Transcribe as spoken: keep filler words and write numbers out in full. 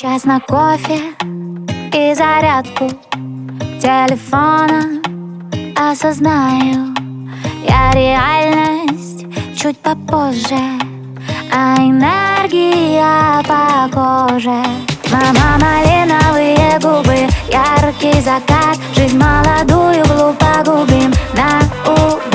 Час на кофе и зарядку телефона. Осознаю я реальность чуть попозже, а энергия по коже. Мама, малиновые губы, яркий закат. Жизнь молодую глупо губим наугад.